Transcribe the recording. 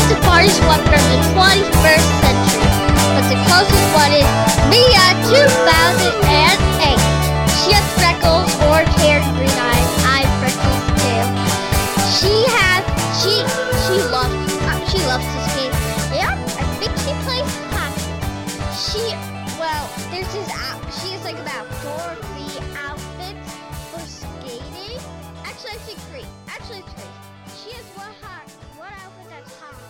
the farthest one from the 21st century, but the closest one is Mia 2008. She has freckles, orange hair, and green eyes. I have freckles too. She loves to skate. Yeah, I think she plays hockey. There's this out. She has like about 4 or 3 outfits for skating. Actually, I think 3. She has one outfit that's hot.